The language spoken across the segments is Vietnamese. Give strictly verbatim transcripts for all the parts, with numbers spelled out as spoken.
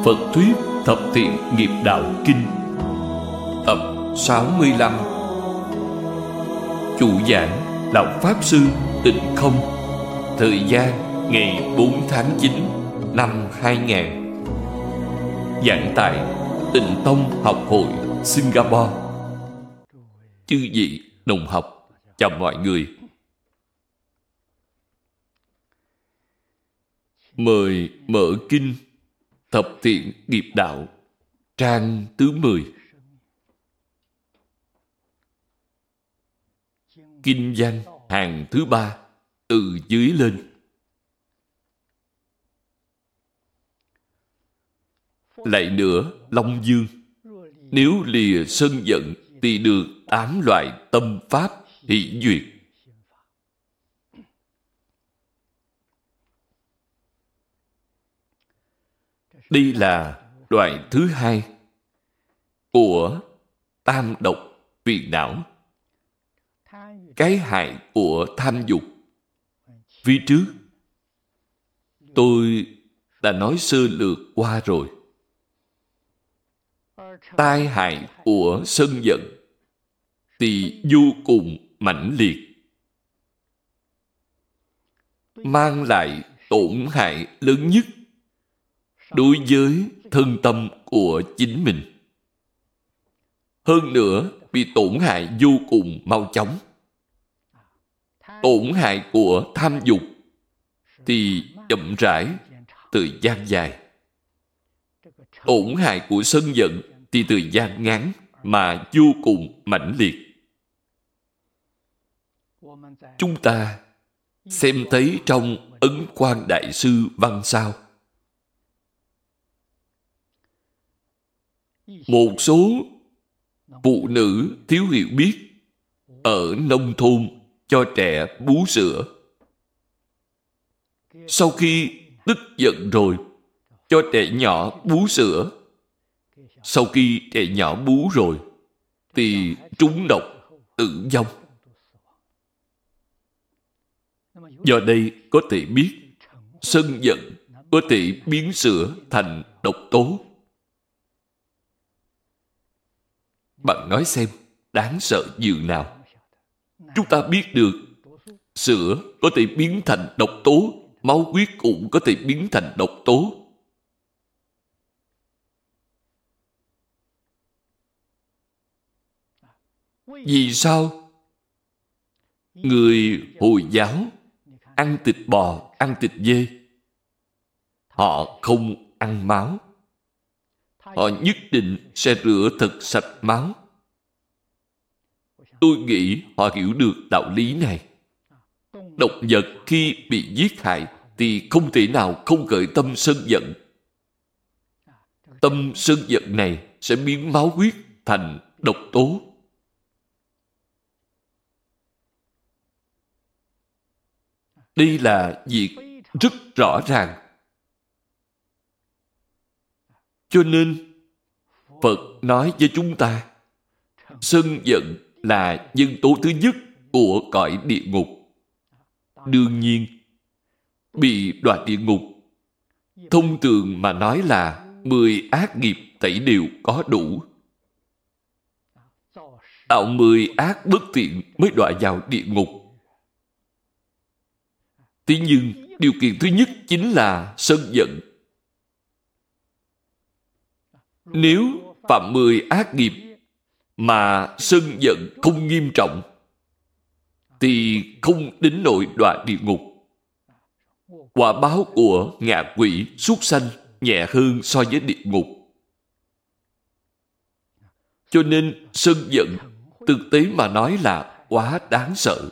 Phật thuyết Thập Thiện Nghiệp Đạo Kinh, tập sáu mươi lăm. Chủ giảng Lão Pháp Sư Tịnh Không. Thời gian ngày bốn tháng chín năm hai nghìn. Giảng tại Tịnh Tông Học Hội Singapore. Chư vị đồng học, chào mọi người. Mời mở kinh Thập Thiện Nghiệp Đạo, trang thứ mười. Kinh văn hàng thứ ba, từ dưới lên. Lại nữa, Long Dương, nếu lìa sân giận thì được tám loại tâm pháp hỷ duyệt. Đây là loại thứ hai của tam độc phiền não, cái hại của tham dục. Phía trước tôi đã nói sơ lược qua rồi. Tai hại của sân giận thì vô cùng mãnh liệt, mang lại tổn hại lớn nhất đối với thân tâm của chính mình. Hơn nữa, bị tổn hại vô cùng mau chóng. Tổn hại của tham dục thì chậm rãi, thời gian dài. Tổn hại của sân giận thì thời gian ngắn mà vô cùng mãnh liệt. Chúng ta xem thấy trong Ấn Quang Đại Sư văn sao, một số phụ nữ thiếu hiểu biết ở nông thôn cho trẻ bú sữa. Sau khi tức giận rồi, cho trẻ nhỏ bú sữa. Sau khi trẻ nhỏ bú rồi, thì trúng độc, tử vong. Do đây có thể biết, sân giận có thể biến sữa thành độc tố. Bạn nói xem, đáng sợ dường nào. Chúng ta biết được sữa có thể biến thành độc tố, máu huyết cũng có thể biến thành độc tố. Vì sao người Hồi giáo ăn thịt bò, ăn thịt dê, họ không ăn máu? Họ nhất định sẽ rửa thật sạch máu. Tôi nghĩ họ hiểu được đạo lý này. Động vật khi bị giết hại thì không thể nào không khởi tâm sân giận. Tâm sân giận này sẽ biến máu huyết thành độc tố. Đây là việc rất rõ ràng. Cho nên Phật nói với chúng ta, sân giận là nhân tố thứ nhất của cõi địa ngục. Đương nhiên, bị đọa địa ngục, thông thường mà nói là mười ác nghiệp tẩy đều có đủ. Tạo mười ác bất thiện mới đọa vào địa ngục. Thế nhưng, điều kiện thứ nhất chính là sân giận. Nếu phạm mười ác nghiệp mà sân giận không nghiêm trọng thì không đến nỗi đọa địa ngục. Quả báo của ngạ quỷ súc sanh nhẹ hơn so với địa ngục. Cho nên sân giận thực tế mà nói là quá đáng sợ.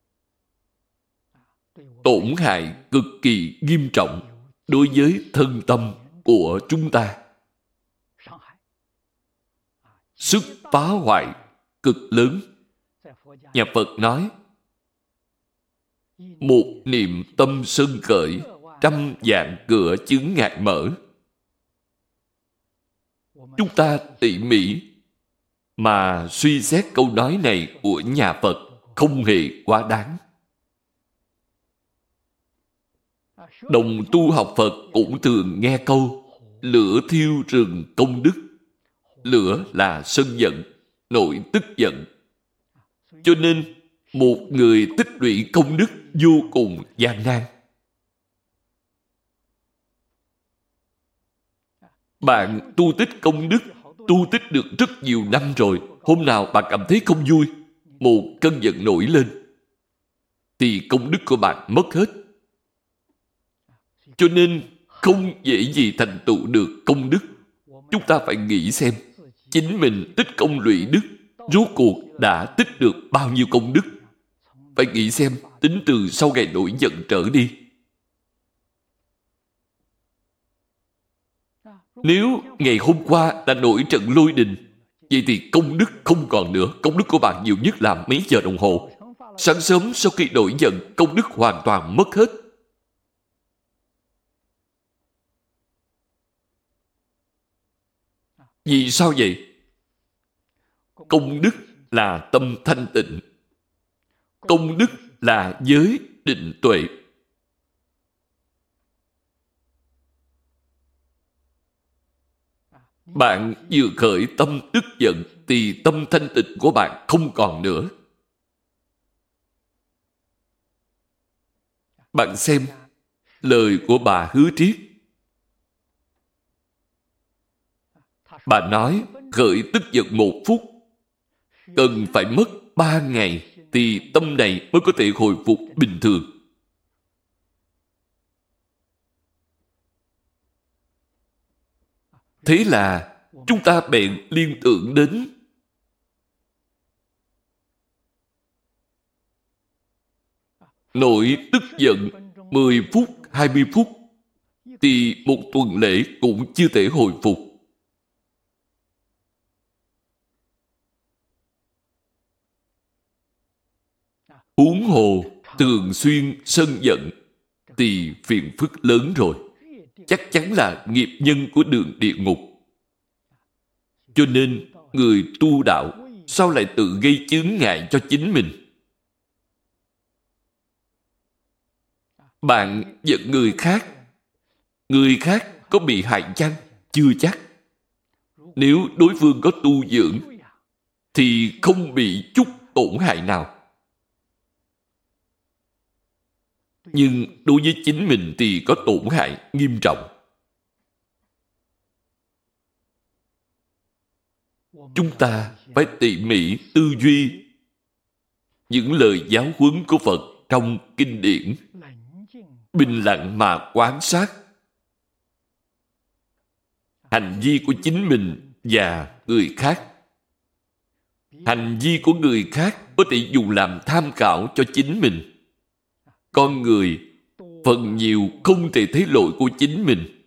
Tổn hại cực kỳ nghiêm trọng đối với thân tâm của chúng ta. Sức phá hoại cực lớn. Nhà Phật nói, một niệm tâm sân khởi, trăm vạn cửa chướng ngại mở. Chúng ta tỉ mỉ mà suy xét câu nói này của nhà Phật không hề quá đáng. Đồng tu học Phật cũng thường nghe câu Lửa thiêu rừng công đức. Lửa là sân giận, nổi tức giận. Cho nên, một người tích lũy công đức vô cùng gian nan. Bạn tu tích công đức, tu tích được rất nhiều năm rồi, hôm nào bạn cảm thấy không vui, một cơn giận nổi lên, thì công đức của bạn mất hết. Cho nên, không dễ gì thành tựu được công đức. Chúng ta phải nghĩ xem, chính mình tích công lũy đức, rốt cuộc đã tích được bao nhiêu công đức. Phải nghĩ xem, tính từ sau ngày nổi giận trở đi. Nếu ngày hôm qua đã nổi trận lôi đình, vậy thì công đức không còn nữa. Công đức của bạn nhiều nhất là mấy giờ đồng hồ. Sáng sớm sau khi nổi giận, công đức hoàn toàn mất hết. Vì sao vậy? Công đức là tâm thanh tịnh. Công đức là giới định tuệ. Bạn vừa khởi tâm tức giận thì tâm thanh tịnh của bạn không còn nữa. Bạn xem lời của bà Hứa Triết. Bà nói khởi tức giận một phút, cần phải mất ba ngày thì tâm này mới có thể hồi phục bình thường. Thế là chúng ta bèn liên tưởng đến nổi tức giận mười phút, hai mươi phút thì một tuần lễ cũng chưa thể hồi phục. Huống hồ thường xuyên sân giận thì phiền phức lớn rồi. Chắc chắn là nghiệp nhân của đường địa ngục. Cho nên người tu đạo sao lại tự gây chướng ngại cho chính mình? Bạn giận người khác, người khác có bị hại chăng? Chưa chắc. Nếu đối phương có tu dưỡng thì không bị chút tổn hại nào. Nhưng đối với chính mình thì có tổn hại nghiêm trọng. Chúng ta phải tỉ mỉ tư duy những lời giáo huấn của Phật trong kinh điển, bình lặng mà quan sát hành vi của chính mình và người khác. Hành vi của người khác có thể dùng làm tham khảo cho chính mình. Con người phần nhiều không thể thấy lỗi của chính mình,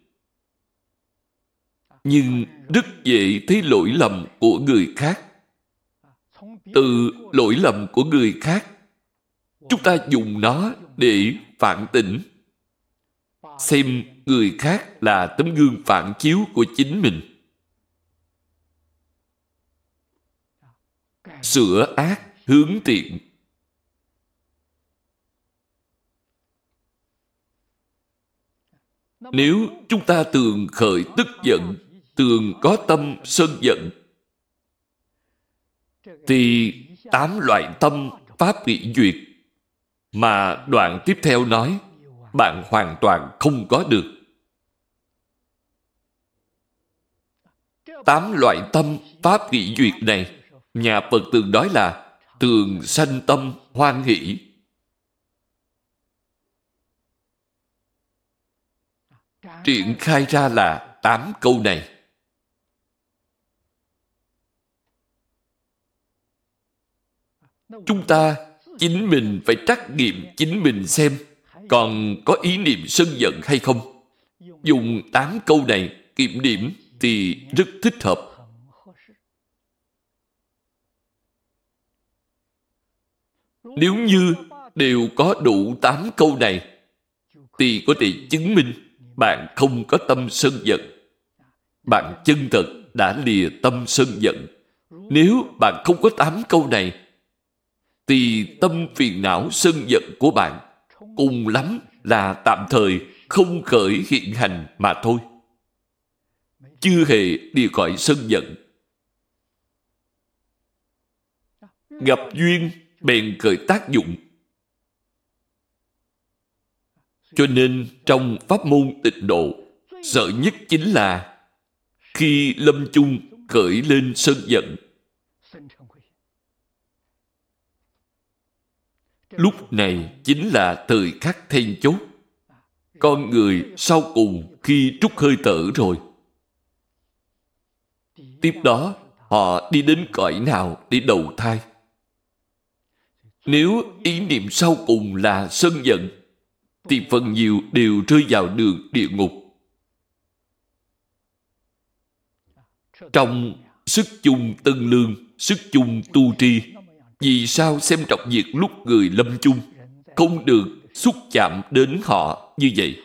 nhưng rất dễ thấy lỗi lầm của người khác. Từ lỗi lầm của người khác, chúng ta dùng nó để phản tỉnh, xem người khác là tấm gương phản chiếu của chính mình. Sửa ác hướng thiện. Nếu chúng ta thường khởi tức giận, thường có tâm sân giận, thì tám loại tâm pháp nghị duyệt mà đoạn tiếp theo nói, bạn hoàn toàn không có được. Tám loại tâm pháp nghị duyệt này, nhà Phật thường nói là thường sanh tâm hoan hỷ. Triển khai ra là tám câu này. Chúng ta chính mình phải trắc nghiệm chính mình xem còn có ý niệm sân giận hay không. Dùng tám câu này kiểm điểm thì rất thích hợp. Nếu như đều có đủ tám câu này thì có thể chứng minh bạn không có tâm sân giận. Bạn chân thật đã lìa tâm sân giận. Nếu bạn không có tám câu này thì tâm phiền não sân giận của bạn cùng lắm là tạm thời không khởi hiện hành mà thôi. chưa hề đi khỏi sân giận. Gặp duyên bèn khởi tác dụng. Cho nên trong pháp môn tịnh độ, sợ nhất chính là khi lâm chung khởi lên sân giận. Lúc này chính là thời khắc then chốt. Con người sau cùng khi trút hơi thở rồi, tiếp đó họ đi đến cõi nào để đầu thai? Nếu ý niệm sau cùng là sân giận, thì phần nhiều đều rơi vào đường địa ngục. Trong sức chung tân lương, sức chung tu tri, vì sao xem trọng việc lúc người lâm chung không được xúc chạm đến họ như vậy?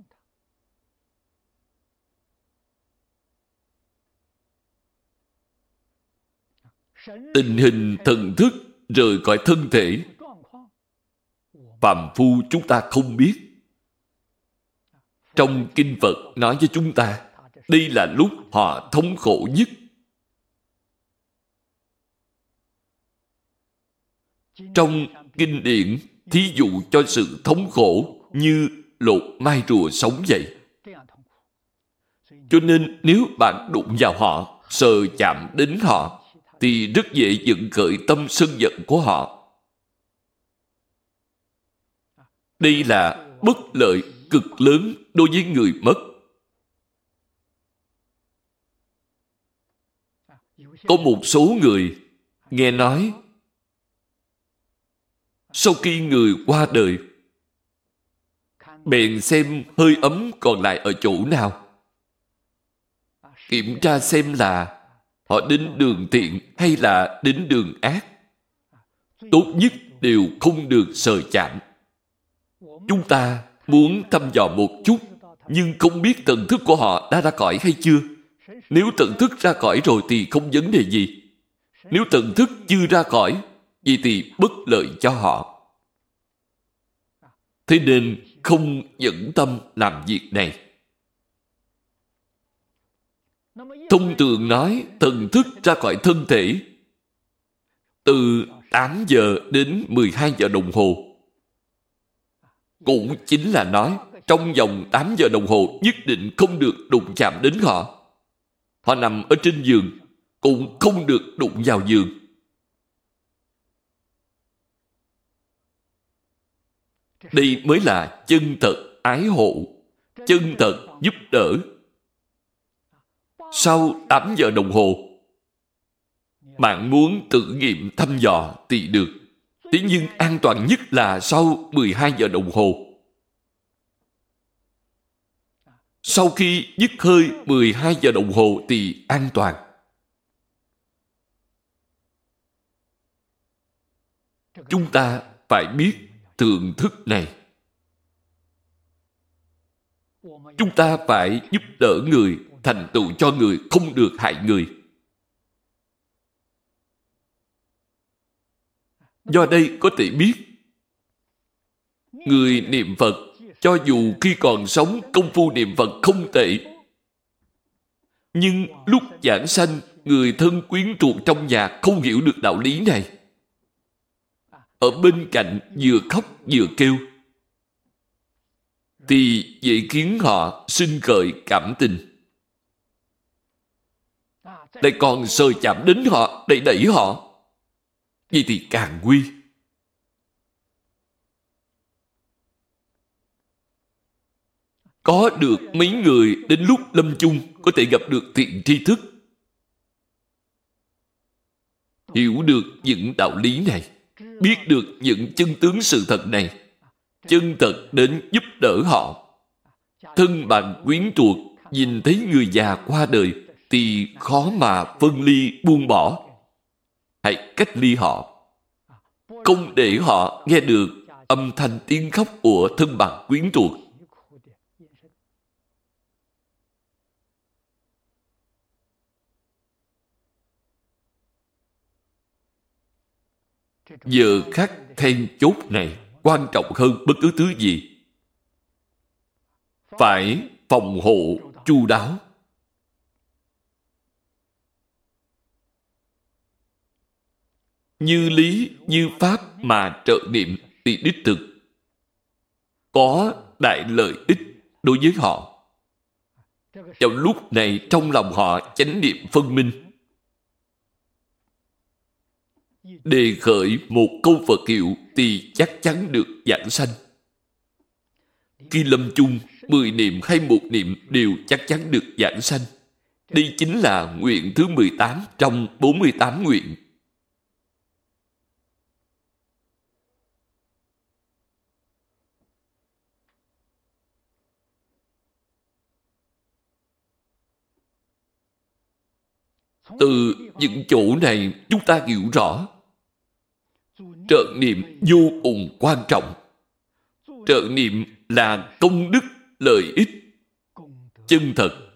Tình hình thần thức rời khỏi thân thể, phàm phu chúng ta không biết. Trong kinh Phật nói với chúng ta, đây là lúc họ thống khổ nhất. Trong kinh điển thí dụ cho sự thống khổ như lột mai rùa sống vậy. Cho nên nếu bạn đụng vào họ, sờ chạm đến họ, thì rất dễ dựng khởi tâm sân giận của họ. Đây là bất lợi cực lớn đối với người mất. Có một số người nghe nói sau khi người qua đời, bèn xem hơi ấm còn lại ở chỗ nào, kiểm tra xem là họ đến đường thiện hay là đến đường ác. Tốt nhất đều không được sờ chạm. Chúng ta muốn thăm dò một chút, nhưng không biết thần thức của họ đã ra cõi hay chưa. Nếu thần thức ra cõi rồi thì không vấn đề gì. Nếu thần thức chưa ra cõi, vậy thì bất lợi cho họ. Thế nên không nhẫn tâm làm việc này. Thông thường nói thần thức ra khỏi thân thể từ tám giờ đến mười hai giờ đồng hồ. Cũng chính là nói trong vòng tám giờ đồng hồ nhất định không được đụng chạm đến họ. Họ nằm ở trên giường cũng không được đụng vào giường. Đây mới là chân thật ái hộ, chân thật giúp đỡ. Sau tám giờ đồng hồ, bạn muốn tự nghiệm thăm dò thì được. Thế nhưng an toàn nhất là sau mười hai giờ đồng hồ. Sau khi dứt hơi mười hai giờ đồng hồ thì an toàn. Chúng ta phải biết thưởng thức này. Chúng ta phải giúp đỡ người, thành tựu cho người, không được hại người. Do đây có thể biết, người niệm Phật, cho dù khi còn sống công phu niệm Phật không tệ, nhưng lúc giảng sanh, người thân quyến thuộc trong nhà không hiểu được đạo lý này. Ở bên cạnh vừa khóc vừa kêu, thì dễ khiến họ sinh khởi cảm tình. Lại còn sờ chạm đến họ, đẩy đẩy họ, vậy thì càng nguy. Có được mấy người đến lúc lâm chung có thể gặp được thiện tri thức, hiểu được những đạo lý này, biết được những chân tướng sự thật này, chân thật đến giúp đỡ họ. Thân bạn quyến thuộc nhìn thấy người già qua đời thì khó mà phân ly buông bỏ. Hãy cách ly họ, không để họ nghe được âm thanh tiếng khóc của thân bạn quyến thuộc. Giờ khắc then chốt này quan trọng hơn bất cứ thứ gì. Phải phòng hộ chu đáo. như lý, như pháp mà trợ niệm thì đích thực có đại lợi ích đối với họ. Vào lúc này trong lòng họ chánh niệm phân minh, đề khởi một câu Phật hiệu thì chắc chắn được giảng sanh. Khi lâm chung, mười niệm hay một niệm đều chắc chắn được giảng sanh. Đây chính là nguyện thứ mười tám trong bốn mươi tám nguyện. Từ những chỗ này chúng ta hiểu rõ trợ niệm vô cùng quan trọng. Trợ niệm là công đức lợi ích chân thật.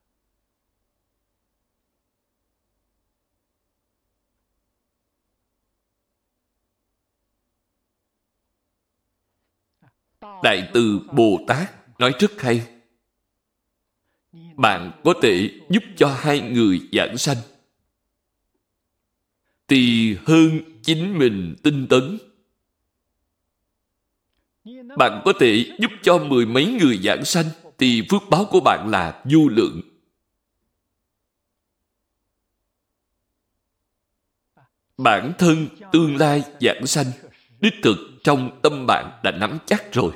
Đại từ Bồ Tát nói rất hay. Bạn có thể giúp cho hai người giảng sanh thì hơn chính mình tinh tấn. Bạn có thể giúp cho mười mấy người giảng sanh thì phước báo của bạn là vô lượng. Bản thân tương lai giảng sanh đích thực trong tâm bạn đã nắm chắc rồi.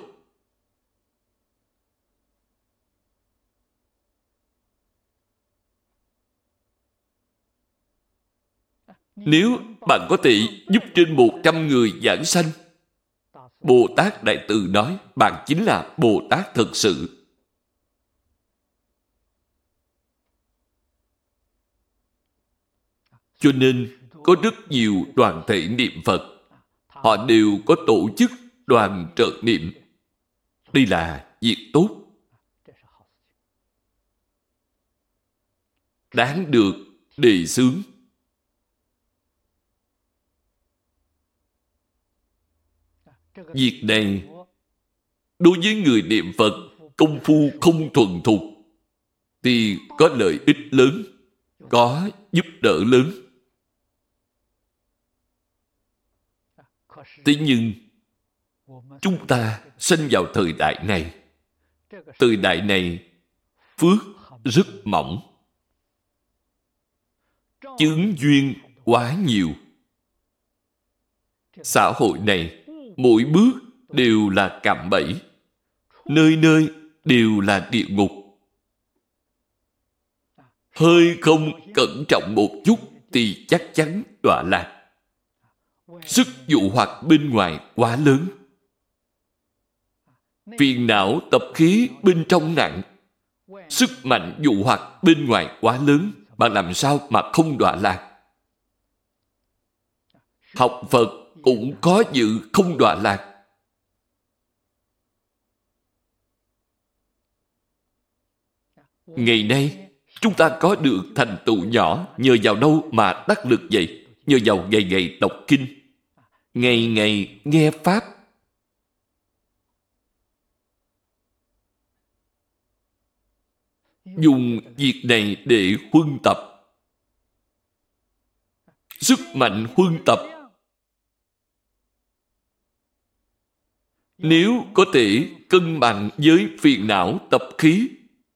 Nếu bạn có thể giúp trên một trăm người giảng sanh, Bồ Tát Đại Từ nói bạn chính là Bồ Tát thực sự. Cho nên có rất nhiều đoàn thể niệm Phật, họ đều có tổ chức đoàn trợ niệm. Đây là việc tốt, đáng được đề xướng. Việc này đối với người niệm Phật công phu không thuần thục thì có lợi ích lớn, có giúp đỡ lớn. Thế nhưng chúng ta sinh vào thời đại này, thời đại này phước rất mỏng, chướng duyên quá nhiều. Xã hội này mỗi bước đều là cạm bẫy, nơi nơi đều là địa ngục. Hơi không cẩn trọng một chút thì chắc chắn đọa lạc. Sức dụ hoặc bên ngoài quá lớn, phiền não tập khí bên trong nặng, sức mạnh dụ hoặc bên ngoài quá lớn, bạn làm sao mà không đọa lạc? Học Phật cũng có dự không đọa lạc. Ngày nay chúng ta có được thành tựu nhỏ nhờ vào đâu mà đắc lực vậy? Nhờ vào ngày ngày đọc kinh, ngày ngày nghe Pháp. Dùng việc này để huân tập. Sức mạnh huân tập. Nếu có thể cân bằng với phiền não tập khí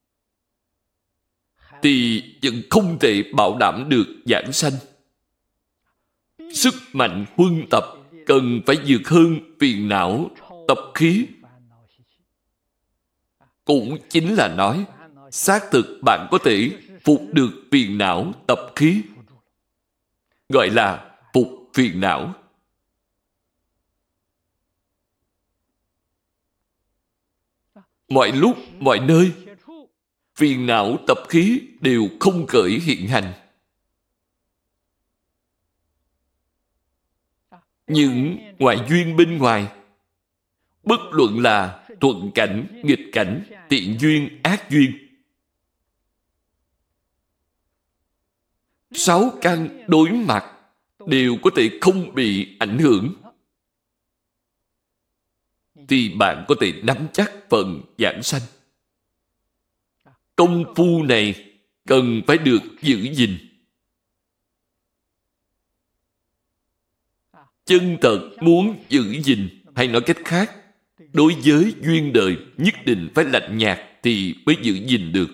thì vẫn không thể bảo đảm được giảng sanh. Sức mạnh huân tập cần phải vượt hơn phiền não tập khí. Cũng chính là nói xác thực bạn có thể phục được phiền não tập khí, gọi là phục phiền não. Mọi lúc, mọi nơi, phiền não tập khí đều không khởi hiện hành. Những ngoại duyên bên ngoài, bất luận là thuận cảnh, nghịch cảnh, thiện duyên, ác duyên, sáu căn đối mặt đều có thể không bị ảnh hưởng, thì bạn có thể nắm chắc phần giảng sanh. Công phu này cần phải được giữ gìn. chân thật muốn giữ gìn, hay nói cách khác, đối với duyên đời nhất định phải lạnh nhạt thì mới giữ gìn được.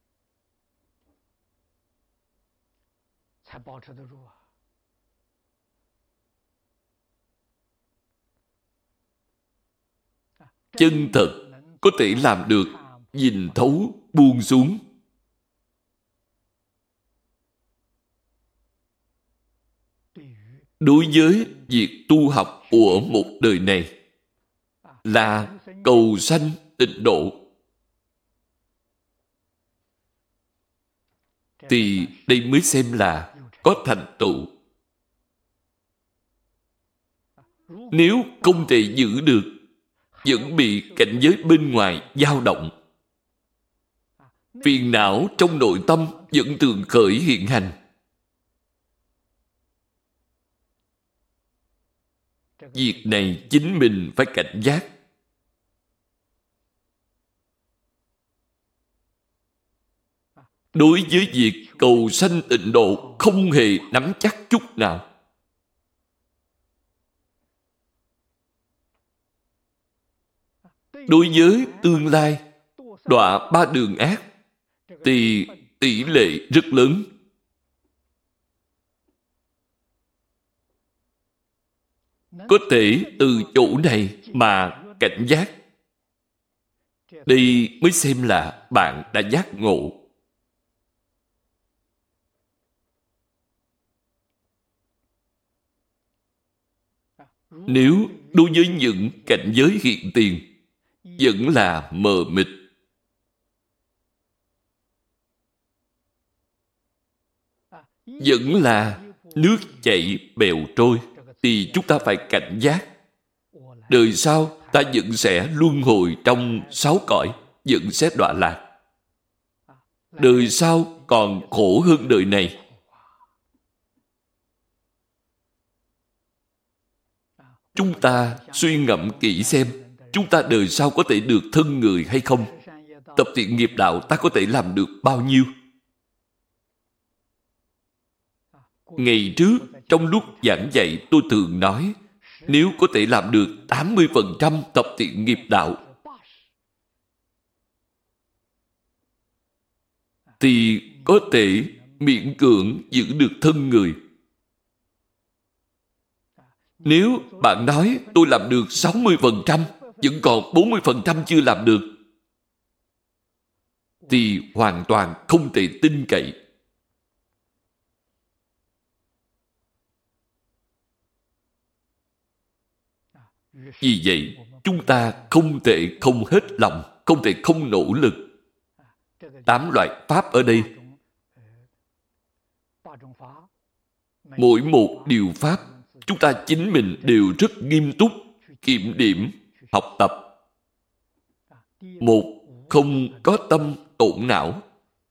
Chân thật có thể làm được nhìn thấu buông xuống. Đối với việc tu học của một đời này là cầu sanh tịnh độ, thì đây mới xem là có thành tựu. Nếu không thể giữ được, vẫn bị cảnh giới bên ngoài dao động, phiền não trong nội tâm vẫn thường khởi hiện hành, việc này chính mình phải cảnh giác. Đối với việc cầu sanh tịnh độ không hề nắm chắc chút nào. Đối với tương lai đọa ba đường ác thì tỷ lệ rất lớn. Có thể từ chỗ này mà cảnh giác. Đây mới xem là bạn đã giác ngộ. Nếu đối với những cảnh giới hiện tiền vẫn là mờ mịt, vẫn là nước chảy bèo trôi, thì chúng ta phải cảnh giác. Đời sau ta vẫn sẽ luân hồi trong sáu cõi, vẫn sẽ đọa lạc. Đời sau còn khổ hơn đời này. Chúng ta suy ngẫm kỹ xem, chúng ta đời sau có thể được thân người hay không? Tập thiện nghiệp đạo ta có thể làm được bao nhiêu? Ngày trước, trong lúc giảng dạy tôi thường nói, nếu có thể làm được tám mươi phần trăm tập thiện nghiệp đạo, thì có thể miễn cưỡng giữ được thân người. Nếu bạn nói tôi làm được sáu mươi phần trăm, vẫn còn bốn mươi phần trăm chưa làm được, thì hoàn toàn không thể tin cậy. Vì vậy, chúng ta không thể không hết lòng, không thể không nỗ lực. Tám loại pháp ở đây, mỗi một điều pháp, chúng ta chính mình đều rất nghiêm túc, kiểm điểm, học tập. Một, không có tâm tổn não.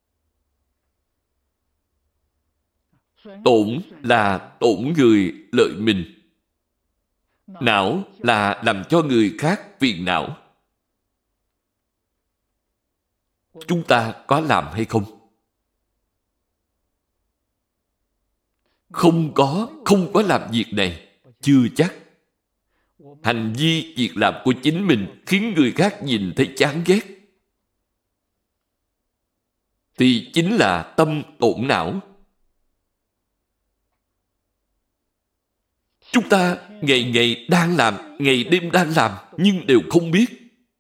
Tổn là tổn người lợi mình. Não là làm cho người khác phiền não. Chúng ta có làm hay không? Không có, không có làm việc này, chưa chắc. Hành vi, việc làm của chính mình khiến người khác nhìn thấy chán ghét, thì chính là tâm tổn não. Chúng ta ngày ngày đang làm, ngày đêm đang làm, nhưng đều không biết.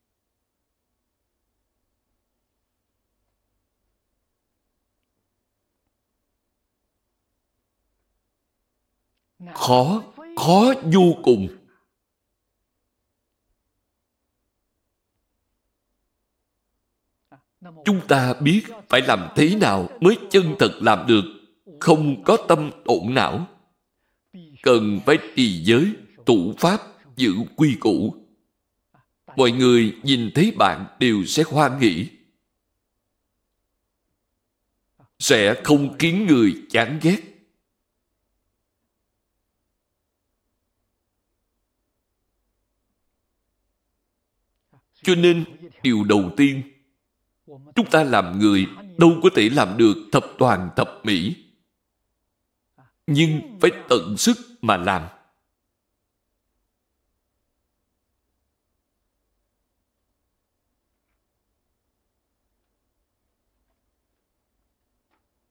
Khó, khó vô cùng. Chúng ta biết phải làm thế nào mới chân thật làm được, không có tâm tổn não. Cần phải trì giới, tụ pháp, giữ quy củ. Mọi người nhìn thấy bạn đều sẽ hoan hỷ, sẽ không khiến người chán ghét. Cho nên, điều đầu tiên, chúng ta làm người đâu có thể làm được thập toàn thập mỹ, nhưng phải tận sức mà làm.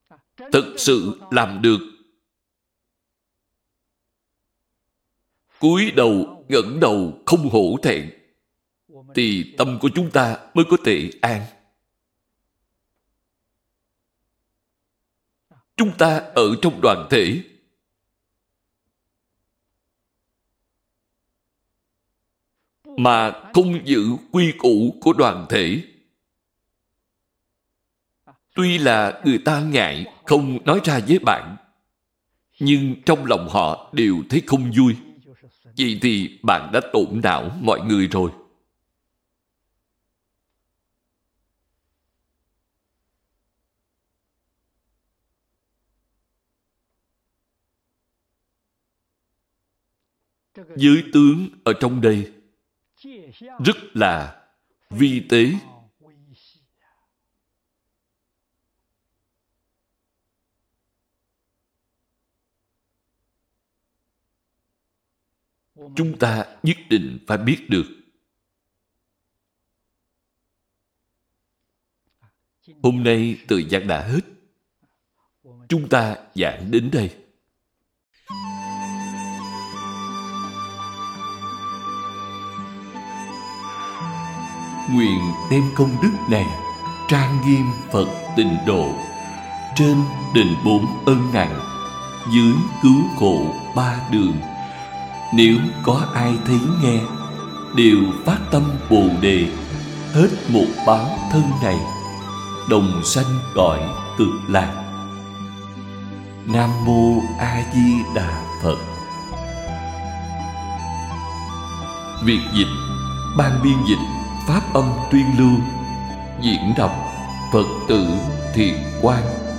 thực sự làm được, cúi đầu ngẩng đầu không hổ thẹn, thì tâm của chúng ta mới có thể an. Chúng ta ở trong đoàn thể, mà không giữ quy củ của đoàn thể, tuy là người ta ngại không nói ra với bạn, nhưng trong lòng họ đều thấy không vui. Vậy thì bạn đã tổn não mọi người rồi. Giới tướng ở trong đây rất là vi tế. Chúng ta nhất định phải biết được. Hôm nay thời gian đã hết, chúng ta giảng đến đây. Nguyện đem công đức này trang nghiêm Phật Tịnh Độ, trên đền bốn ân nặng, dưới cứu khổ ba đường. Nếu có ai thấy nghe, đều phát tâm Bồ Đề, hết một báo thân này, đồng sanh cõi Cực Lạc. Nam Mô A Di Đà Phật. Việc dịch, ban biên dịch Pháp âm tuyên lưu, diễn đọc Phật tử Thiện Quang.